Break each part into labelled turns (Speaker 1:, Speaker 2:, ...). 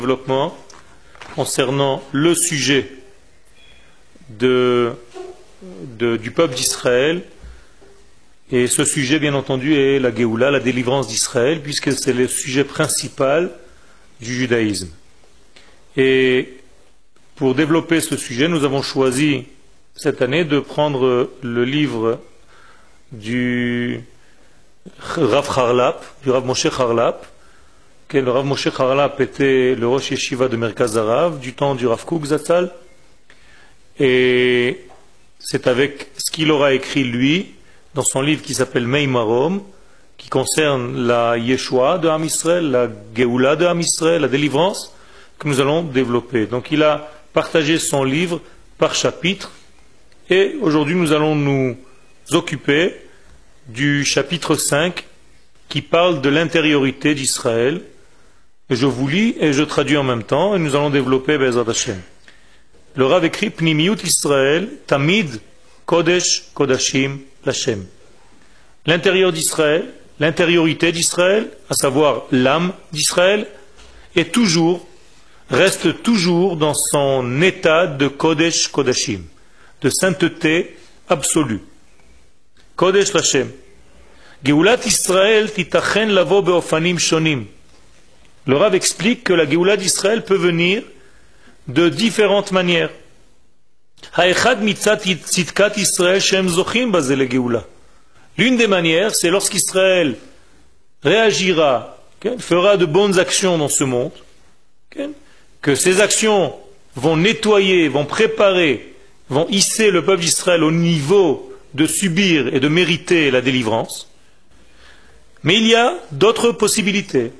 Speaker 1: Développement concernant le sujet du peuple d'Israël. Et ce sujet, bien entendu, est la Géoula, la délivrance d'Israël, puisque c'est le sujet principal du judaïsme. Et pour développer ce sujet, nous avons choisi cette année de prendre le livre du Rav Harlap, du Rav Moshe Harlap. Le Rav Moshe Harlap était le Rosh Yeshiva de Merkaz Harav du temps du Rav Kook Zatzal, et c'est avec ce qu'il aura écrit lui dans son livre qui s'appelle Meimarom, qui concerne la Yeshua de Am Israël, la Géoula de Am Israël, la délivrance, que nous allons développer. Donc il a partagé son livre par chapitre, et aujourd'hui nous allons nous occuper du chapitre 5 qui parle de l'intériorité d'Israël. Je vous lis et je traduis en même temps, et nous allons développer Be'ezrat Hashem. Le Rav écrit Pnimiyut Israël, Tamid Kodesh Kodashim Lashem. L'intérieur d'Israël, l'intériorité d'Israël, à savoir l'âme d'Israël, reste toujours dans son état de Kodesh Kodashim, de sainteté absolue. Kodesh Lashem. Géoulat Israël titachen lavo beofanim shonim. Le Rav explique que la Géoula d'Israël peut venir de différentes manières. L'une des manières, c'est lorsqu'Israël réagira, fera de bonnes actions dans ce monde, que ces actions vont nettoyer, vont préparer, vont hisser le peuple d'Israël au niveau de subir et de mériter la délivrance. Mais il y a d'autres possibilités.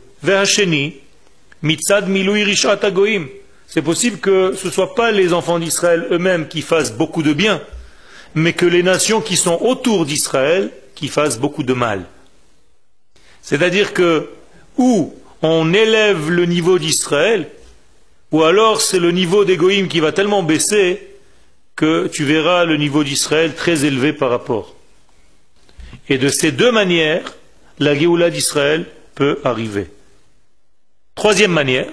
Speaker 1: C'est possible que ce ne soit pas les enfants d'Israël eux-mêmes qui fassent beaucoup de bien, mais que les nations qui sont autour d'Israël qui fassent beaucoup de mal. C'est-à-dire que ou on élève le niveau d'Israël, ou alors c'est le niveau des goïms qui va tellement baisser que tu verras le niveau d'Israël très élevé par rapport. Et de ces deux manières, la Géoula d'Israël peut arriver. Troisième manière,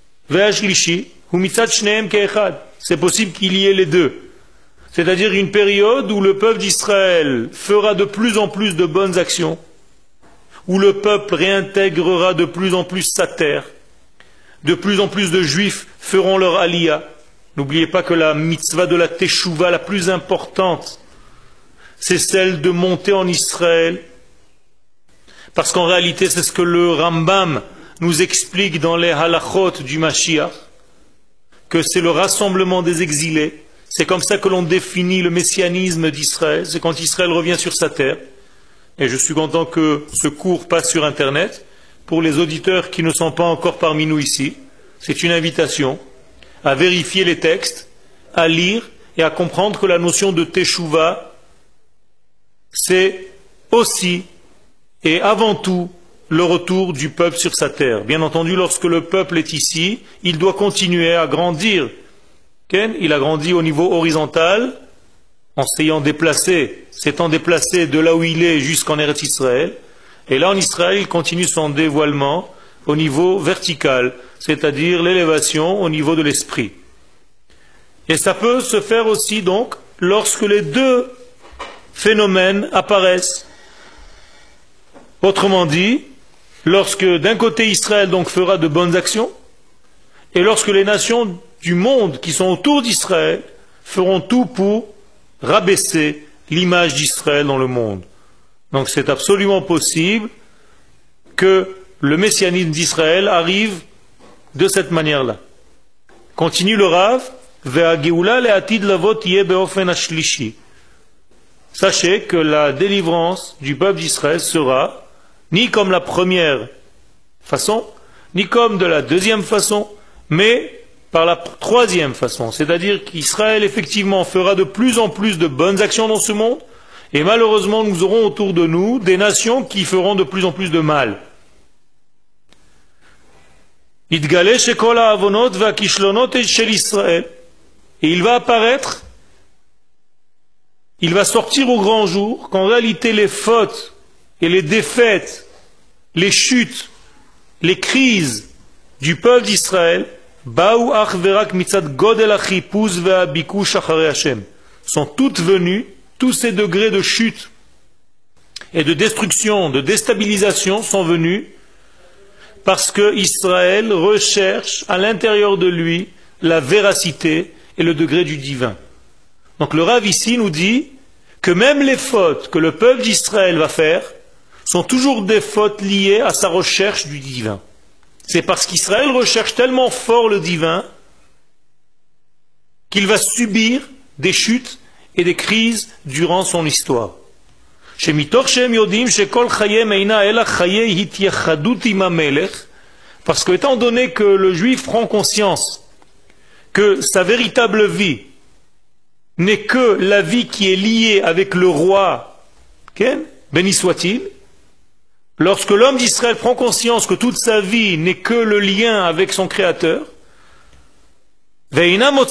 Speaker 1: c'est possible qu'il y ait les deux. C'est-à-dire une période où le peuple d'Israël fera de plus en plus de bonnes actions, où le peuple réintégrera de plus en plus sa terre, de plus en plus de juifs feront leur aliyah. N'oubliez pas que la mitzvah de la teshuva la plus importante, c'est celle de monter en Israël, parce qu'en réalité c'est ce que le Rambam nous explique dans les halachot du Mashiach, que c'est le rassemblement des exilés. C'est comme ça que l'on définit le messianisme d'Israël, c'est quand Israël revient sur sa terre. Et je suis content que ce cours passe sur Internet. Pour les auditeurs qui ne sont pas encore parmi nous ici, c'est une invitation à vérifier les textes, à lire et à comprendre que la notion de Teshuvah, c'est aussi et avant tout le retour du peuple sur sa terre. Bien entendu, lorsque le peuple est ici, il doit continuer à grandir. Il a grandi au niveau horizontal, en s'étant déplacé de là où il est jusqu'en Eretz Israël. Et là, en Israël, il continue son dévoilement au niveau vertical, c'est-à-dire l'élévation au niveau de l'esprit. Et ça peut se faire aussi, donc, lorsque les deux phénomènes apparaissent. Autrement dit, lorsque d'un côté Israël donc fera de bonnes actions, et lorsque les nations du monde qui sont autour d'Israël feront tout pour rabaisser l'image d'Israël dans le monde. Donc c'est absolument possible que le messianisme d'Israël arrive de cette manière-là. Continue le Rav, sachez que la délivrance du peuple d'Israël sera ni comme la première façon, ni comme de la deuxième façon, mais par la troisième façon. C'est-à-dire qu'Israël, effectivement, fera de plus en plus de bonnes actions dans ce monde, et malheureusement, nous aurons autour de nous des nations qui feront de plus en plus de mal. Et il va apparaître, il va sortir au grand jour, qu'en réalité les fautes et les défaites, les chutes, les crises du peuple d'Israël Baou ach verak mitzad godel achipuz ve'abikush acharei Hashem, sont toutes venues, tous ces degrés de chute et de destruction, de déstabilisation sont venus parce que Israël recherche à l'intérieur de lui la véracité et le degré du divin. Donc le Rav ici nous dit que même les fautes que le peuple d'Israël va faire sont toujours des fautes liées à sa recherche du divin. C'est parce qu'Israël recherche tellement fort le divin qu'il va subir des chutes et des crises durant son histoire. Parce que étant donné que le juif prend conscience que sa véritable vie n'est que la vie qui est liée avec le roi, béni soit-il, lorsque l'homme d'Israël prend conscience que toute sa vie n'est que le lien avec son Créateur, va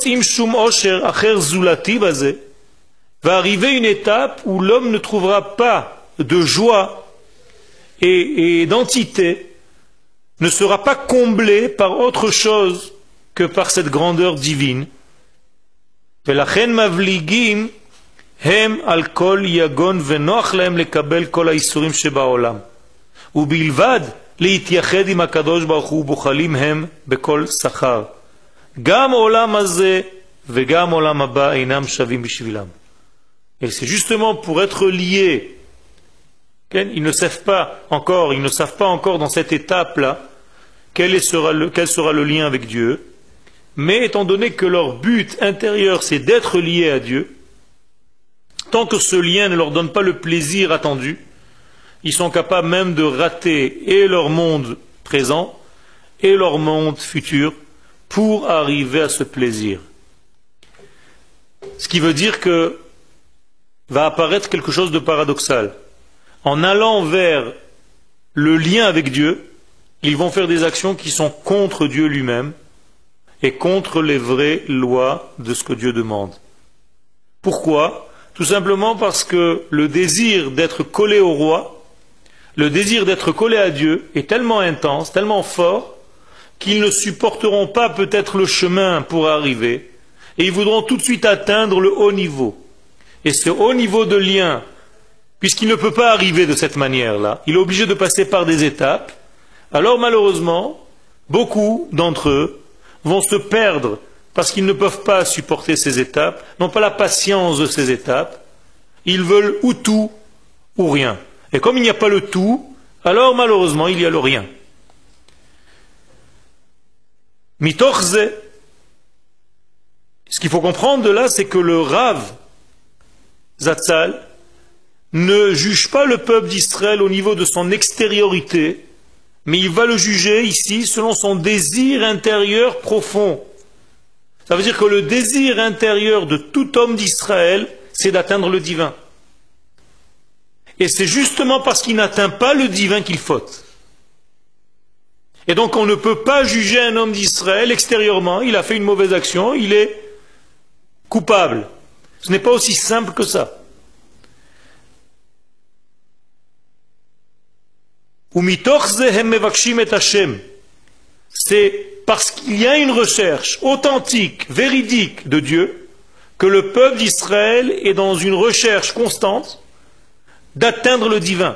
Speaker 1: arriver une étape où l'homme ne trouvera pas de joie et d'entité, ne sera pas comblé par autre chose que par cette grandeur divine. ולכן מבליגים הם על כל יגון ונוח להם לקבל כל האיסורים שבעולם ובלבד להתייחד עם הקדוש ברוך הוא בוחלים הם בכל שכר גם עולם הזה וגם עולם הבא אינם שווים בשבילם. Et c'est justement pour être liés, ils ne savent pas encore dans cette étape-là quel sera le lien avec Dieu. Mais étant donné que leur but intérieur c'est d'être liés à Dieu, tant que ce lien ne leur donne pas le plaisir attendu, ils sont capables même de rater et leur monde présent et leur monde futur pour arriver à ce plaisir. Ce qui veut dire que va apparaître quelque chose de paradoxal. En allant vers le lien avec Dieu, ils vont faire des actions qui sont contre Dieu lui-même et contre les vraies lois de ce que Dieu demande. Pourquoi? Tout simplement parce que le désir d'être collé au roi, le désir d'être collé à Dieu est tellement intense, tellement fort, qu'ils ne supporteront pas peut-être le chemin pour arriver, et ils voudront tout de suite atteindre le haut niveau. Et ce haut niveau de lien, puisqu'il ne peut pas arriver de cette manière-là, il est obligé de passer par des étapes, alors malheureusement, beaucoup d'entre eux vont se perdre parce qu'ils ne peuvent pas supporter ces étapes, n'ont pas la patience de ces étapes, ils veulent ou tout ou rien. Et comme il n'y a pas le tout, alors malheureusement il y a le rien. Mitochze, ce qu'il faut comprendre de là, c'est que le Rav Zatzal ne juge pas le peuple d'Israël au niveau de son extériorité, mais il va le juger ici selon son désir intérieur profond. Ça veut dire que le désir intérieur de tout homme d'Israël, c'est d'atteindre le divin. Et c'est justement parce qu'il n'atteint pas le divin qu'il faute. Et donc on ne peut pas juger un homme d'Israël extérieurement, il a fait une mauvaise action, il est coupable. Ce n'est pas aussi simple que ça. C'est parce qu'il y a une recherche authentique, véridique de Dieu, que le peuple d'Israël est dans une recherche constante d'atteindre le divin.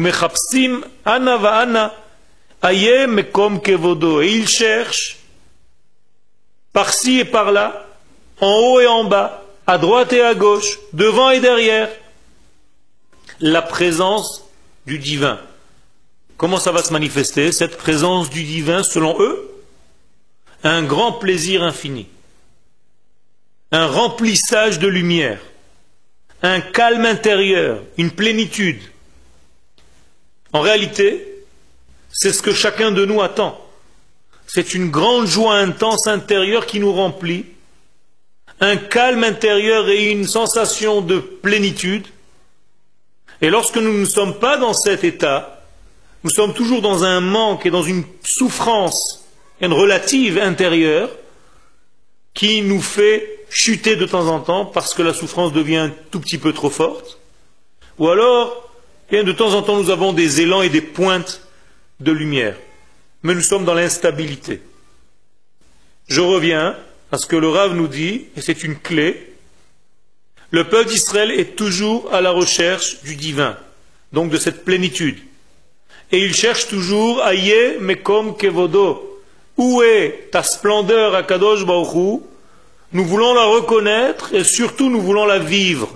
Speaker 1: Et il cherche par-ci et par-là, en haut et en bas, à droite et à gauche, devant et derrière, la présence du divin. Comment ça va se manifester, cette présence du divin, selon eux? Un grand plaisir infini, un remplissage de lumière, un calme intérieur, une plénitude. En réalité, c'est ce que chacun de nous attend. C'est une grande joie intense intérieure qui nous remplit, un calme intérieur et une sensation de plénitude. Et lorsque nous ne sommes pas dans cet état, nous sommes toujours dans un manque et dans une souffrance, une relative intérieure, qui nous fait chuter de temps en temps parce que la souffrance devient un tout petit peu trop forte. Ou alors, de temps en temps, nous avons des élans et des pointes de lumière. Mais nous sommes dans l'instabilité. Je reviens à ce que le Rav nous dit, et c'est une clé. Le peuple d'Israël est toujours à la recherche du divin, donc de cette plénitude. Et il cherche toujours Aye Mekom Kevodo. Où est ta splendeur à Kadosh Baruch Hu? Nous voulons la reconnaître et surtout nous voulons la vivre.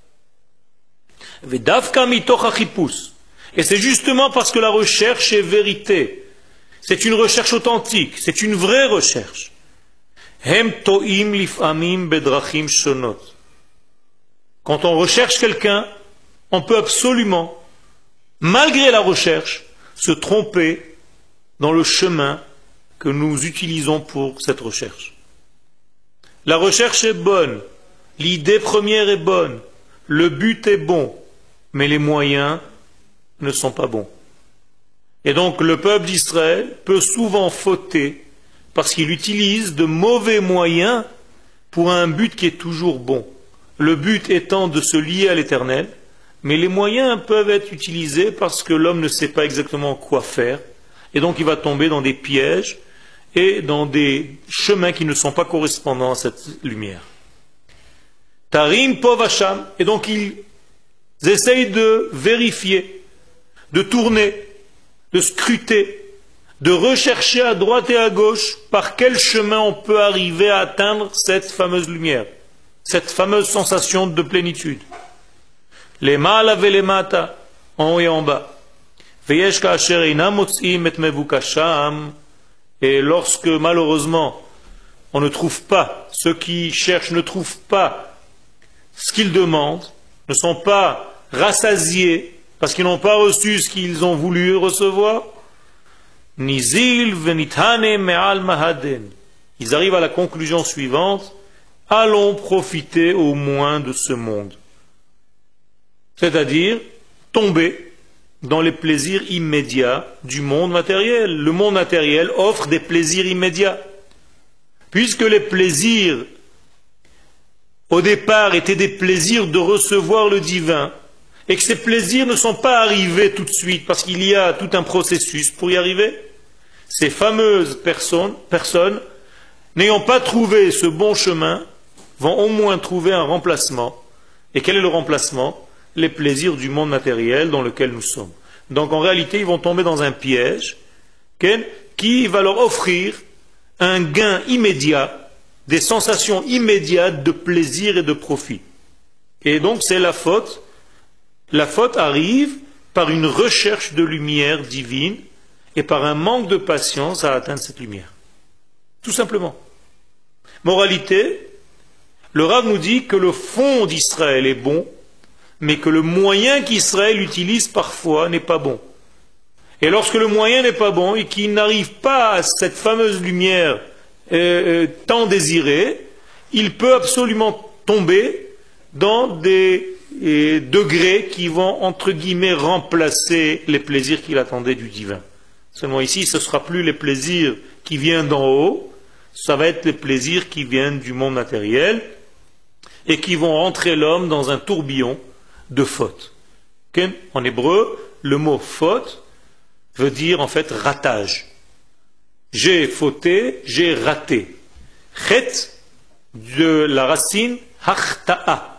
Speaker 1: Vedavka mitoch achipus. Et c'est justement parce que la recherche est vérité. C'est une recherche authentique, c'est une vraie recherche. Hem to'im lif'amim bedrachim shonot. Quand on recherche quelqu'un, on peut absolument, malgré la recherche, se tromper dans le chemin que nous utilisons pour cette recherche. La recherche est bonne, l'idée première est bonne, le but est bon, mais les moyens ne sont pas bons. Et donc le peuple d'Israël peut souvent fauter parce qu'il utilise de mauvais moyens pour un but qui est toujours bon. Le but étant de se lier à l'Éternel, mais les moyens peuvent être utilisés parce que l'homme ne sait pas exactement quoi faire, et donc il va tomber dans des pièges et dans des chemins qui ne sont pas correspondants à cette lumière. Tarim povasham, et donc ils essayent de vérifier, de tourner, de scruter, de rechercher à droite et à gauche par quel chemin on peut arriver à atteindre cette fameuse lumière, cette fameuse sensation de plénitude. Les mala ve les mata, en haut et en bas. Veyesh ka'asher einam motzim et mevukasham. Et lorsque malheureusement on ne trouve pas, ceux qui cherchent ne trouvent pas ce qu'ils demandent, ne sont pas rassasiés parce qu'ils n'ont pas reçu ce qu'ils ont voulu recevoir, nizil venithane me'al mahaden. Ils arrivent à la conclusion suivante: allons profiter au moins de ce monde. C'est-à-dire tomber dans les plaisirs immédiats du monde matériel. Le monde matériel offre des plaisirs immédiats. Puisque les plaisirs, au départ, étaient des plaisirs de recevoir le divin, et que ces plaisirs ne sont pas arrivés tout de suite, parce qu'il y a tout un processus pour y arriver, ces fameuses personnes n'ayant pas trouvé ce bon chemin, vont au moins trouver un remplacement. Et quel est le remplacement? Les plaisirs du monde matériel dans lequel nous sommes. Donc en réalité, ils vont tomber dans un piège qui va leur offrir un gain immédiat, des sensations immédiates de plaisir et de profit. Et donc c'est la faute. La faute arrive par une recherche de lumière divine et par un manque de patience à atteindre cette lumière. Tout simplement. Moralité, le Rav nous dit que le fond d'Israël est bon, mais que le moyen qu'Israël utilise parfois n'est pas bon. Et lorsque le moyen n'est pas bon et qu'il n'arrive pas à cette fameuse lumière tant désirée, il peut absolument tomber dans des degrés qui vont, entre guillemets, remplacer les plaisirs qu'il attendait du divin. Seulement ici, ce ne sera plus les plaisirs qui viennent d'en haut, ça va être les plaisirs qui viennent du monde matériel et qui vont rentrer l'homme dans un tourbillon de faute. En hébreu, le mot faute veut dire en fait ratage. J'ai fauté, j'ai raté. Chet de la racine hachta'a.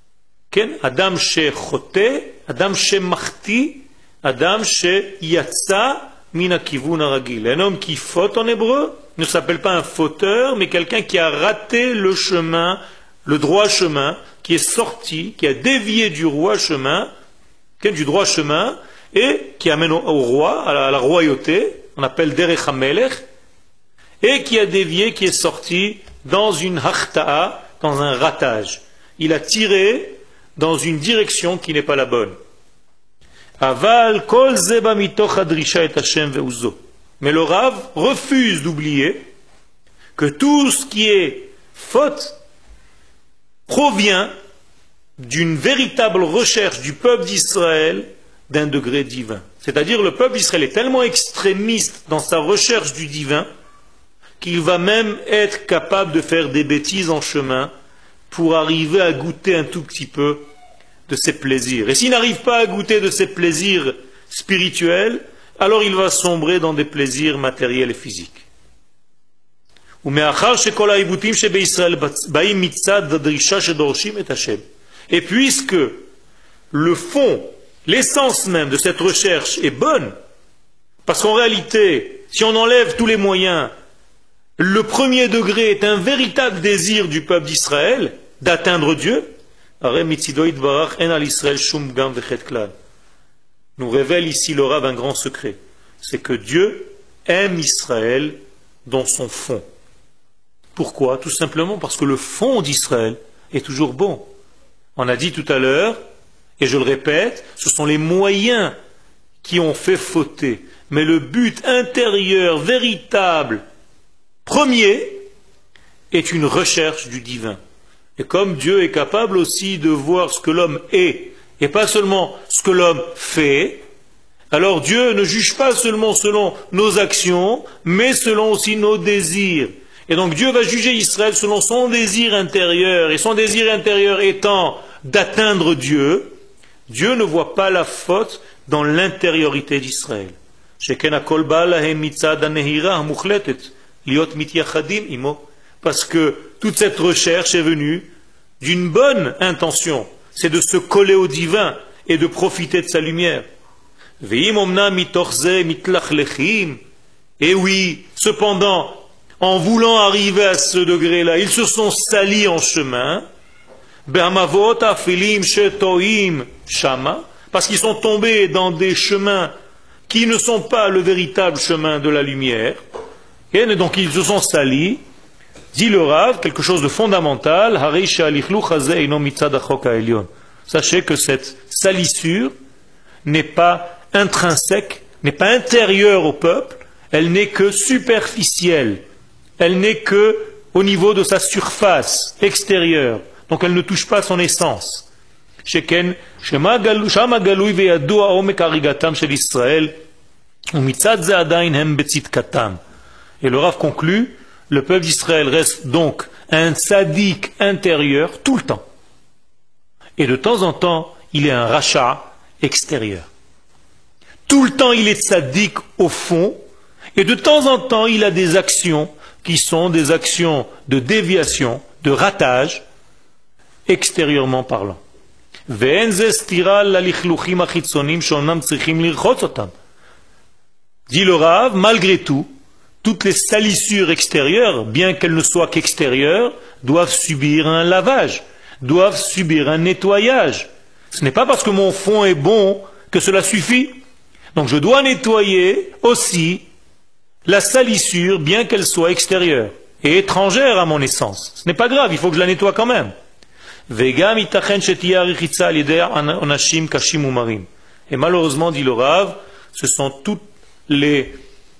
Speaker 1: Adam she choté, Adam she machti, Adam she yatsa mina kivun aragil. Un homme qui faute en hébreu ne s'appelle pas un fauteur, mais quelqu'un qui a raté le chemin, le droit chemin, qui est sorti, qui a dévié du droit chemin, du droit chemin, et qui amène au roi, à la royauté, on appelle Derech HaMelech, et qui a dévié, qui est sorti dans une hachta'a, dans un ratage. Il a tiré dans une direction qui n'est pas la bonne. Aval kol zeba mitoch adrisha et Hashem veuzo. Mais le Rav refuse d'oublier que tout ce qui est faute provient d'une véritable recherche du peuple d'Israël d'un degré divin. C'est-à-dire le peuple d'Israël est tellement extrémiste dans sa recherche du divin qu'il va même être capable de faire des bêtises en chemin pour arriver à goûter un tout petit peu de ses plaisirs. Et s'il n'arrive pas à goûter de ses plaisirs spirituels, alors il va sombrer dans des plaisirs matériels et physiques. Et puisque le fond, l'essence même de cette recherche est bonne, parce qu'en réalité, si on enlève tous les moyens, le premier degré est un véritable désir du peuple d'Israël d'atteindre Dieu, nous révèle ici le Rav un grand secret, c'est que Dieu aime Israël dans son fond. Pourquoi? Tout simplement parce que le fond d'Israël est toujours bon. On a dit tout à l'heure, et je le répète, ce sont les moyens qui ont fait fauter. Mais le but intérieur, véritable, premier, est une recherche du divin. Et comme Dieu est capable aussi de voir ce que l'homme est, et pas seulement ce que l'homme fait, alors Dieu ne juge pas seulement selon nos actions, mais selon aussi nos désirs. Et donc Dieu va juger Israël selon son désir intérieur, et son désir intérieur étant d'atteindre Dieu, Dieu ne voit pas la faute dans l'intériorité d'Israël. Parce que toute cette recherche est venue d'une bonne intention, c'est de se coller au divin et de profiter de sa lumière. Et oui, cependant, en voulant arriver à ce degré-là, ils se sont salis en chemin, parce qu'ils sont tombés dans des chemins qui ne sont pas le véritable chemin de la lumière, et donc ils se sont salis. Dit le Rav, quelque chose de fondamental, sachez que cette salissure n'est pas intrinsèque, n'est pas intérieure au peuple, elle n'est que superficielle, elle n'est que au niveau de sa surface extérieure, donc elle ne touche pas son essence. Et le Rav conclut, le peuple d'Israël reste donc un tzaddik intérieur tout le temps. Et de temps en temps, il est un rachat extérieur. Tout le temps, il est tzaddik au fond, et de temps en temps, il a des actions qui sont des actions de déviation, de ratage, extérieurement parlant. Dit le Rav, malgré tout, toutes les salissures extérieures, bien qu'elles ne soient qu'extérieures, doivent subir un lavage, doivent subir un nettoyage. Ce n'est pas parce que mon fond est bon que cela suffit. Donc je dois nettoyer aussi la salissure, bien qu'elle soit extérieure et étrangère à mon essence. Ce n'est pas grave, il faut que je la nettoie quand même. Et malheureusement, dit le Rav, ce sont toutes les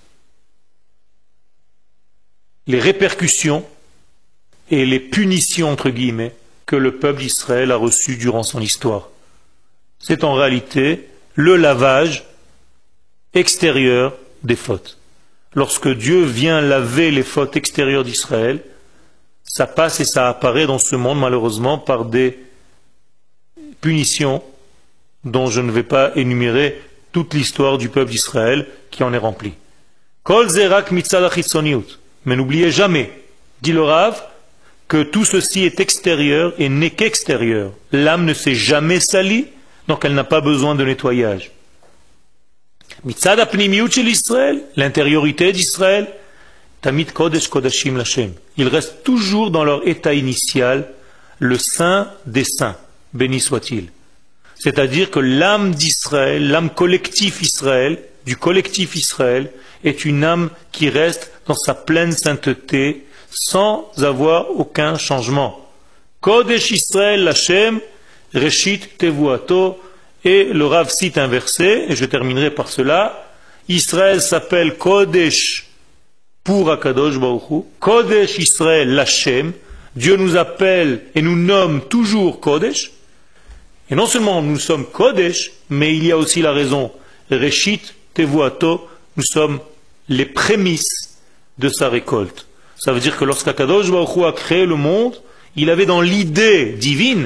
Speaker 1: répercussions et les punitions, entre guillemets, que le peuple d'Israël a reçues durant son histoire. C'est en réalité le lavage extérieur des fautes. Lorsque Dieu vient laver les fautes extérieures d'Israël, ça passe et ça apparaît dans ce monde malheureusement par des punitions dont je ne vais pas énumérer toute l'histoire du peuple d'Israël qui en est remplie. Kol zerak mitzad achitzoniut. Mais n'oubliez jamais, dit le Rav, que tout ceci est extérieur et n'est qu'extérieur. L'âme ne s'est jamais salie, donc elle n'a pas besoin de nettoyage. Mitzad apnimiut shel Israël, l'intériorité d'Israël, tamid kodesh kodashim l'Hashem. Ils restent toujours dans leur état initial, le saint des saints, béni soit-il. C'est-à-dire que l'âme d'Israël, l'âme collectif Israël, du collectif Israël, est une âme qui reste dans sa pleine sainteté, sans avoir aucun changement. Kodesh Israël Hashem, Reshit Tevuato, et le Rav cite un verset, et je terminerai par cela. Israël s'appelle Kodesh pour Akadosh Baruch Hu, Kodesh Israël Hashem, Dieu nous appelle et nous nomme toujours Kodesh, et non seulement nous sommes Kodesh, mais il y a aussi la raison, Reshit Tevuato, nous sommes les prémices de sa récolte. Ça veut dire que lorsqu'Akadosh Baruch Hu a créé le monde, il avait dans l'idée divine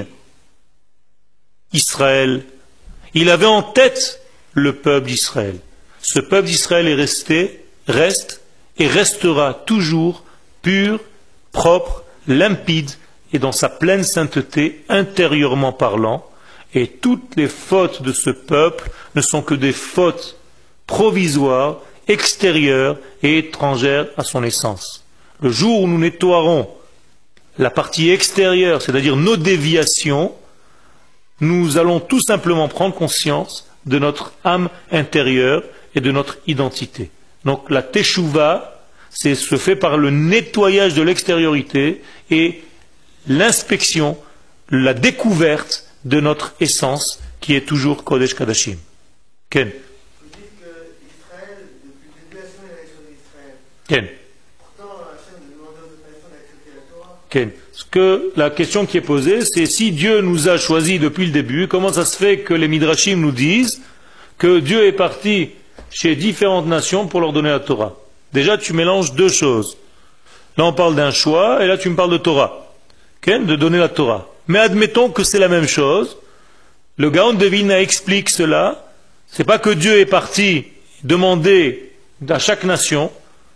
Speaker 1: Israël. Il avait en tête le peuple d'Israël. Ce peuple d'Israël reste et restera toujours pur, propre, limpide et dans sa pleine sainteté, intérieurement parlant. Et toutes les fautes de ce peuple ne sont que des fautes provisoires, extérieures et étrangères à son essence. Le jour où nous nettoierons la partie extérieure, c'est-à-dire nos déviations, nous allons tout simplement prendre conscience de notre âme intérieure et de notre identité. Donc la teshuva, se fait par le nettoyage de l'extériorité et l'inspection, la découverte de notre essence qui est toujours Kodesh Kadashim. Ken.
Speaker 2: Vous dites que Israël, depuis le début, a sonné l'élection d'Israël.
Speaker 1: Ken.
Speaker 2: Pourtant, Hachem demande aux autres nations d'accepter la Torah.
Speaker 1: Ken. La question qui est posée, c'est si Dieu nous a choisis depuis le début, comment ça se fait que les Midrashim nous disent que Dieu est parti chez différentes nations pour leur donner la Torah? Déjà, tu mélanges deux choses. Là, on parle d'un choix, et là, tu me parles de Torah. Ken, de donner la Torah. Mais admettons que c'est la même chose. Le Gaon de Vilna explique cela. C'est pas que Dieu est parti demander à chaque nation.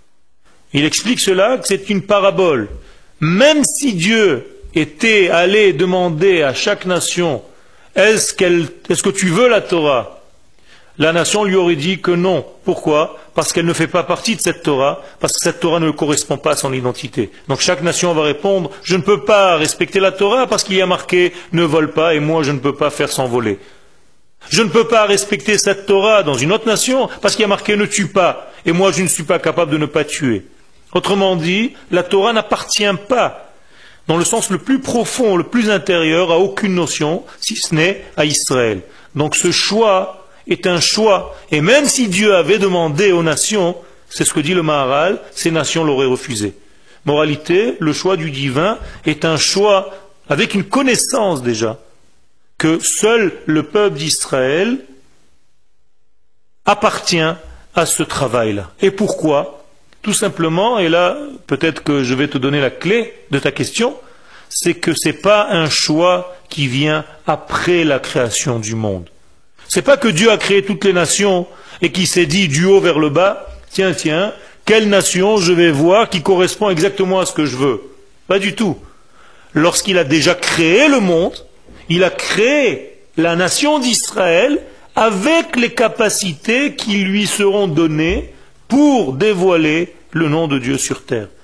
Speaker 1: Il explique cela, que c'est une parabole. Même si Dieu était allé demander à chaque nation, est-ce que tu veux la Torah? La nation lui aurait dit que non. Pourquoi? Parce qu'elle ne fait pas partie de cette Torah, parce que cette Torah ne correspond pas à son identité. Donc chaque nation va répondre, je ne peux pas respecter la Torah parce qu'il y a marqué ne vole pas et moi je ne peux pas faire sans voler. Je ne peux pas respecter cette Torah dans une autre nation parce qu'il y a marqué ne tue pas et moi je ne suis pas capable de ne pas tuer. Autrement dit, la Torah n'appartient pas, dans le sens le plus profond, le plus intérieur, à aucune notion, si ce n'est à Israël. Donc ce choix est un choix. Et même si Dieu avait demandé aux nations, c'est ce que dit le Maharal, ces nations l'auraient refusé. Moralité, le choix du divin est un choix avec une connaissance déjà, que seul le peuple d'Israël appartient à ce travail-là. Et pourquoi? Tout simplement, et là, peut-être que je vais te donner la clé de ta question, c'est que ce n'est pas un choix qui vient après la création du monde. C'est pas que Dieu a créé toutes les nations et qui s'est dit du haut vers le bas, tiens, quelle nation je vais voir qui correspond exactement à ce que je veux. Pas du tout. Lorsqu'il a déjà créé le monde, il a créé la nation d'Israël avec les capacités qui lui seront données pour dévoiler le nom de Dieu sur terre.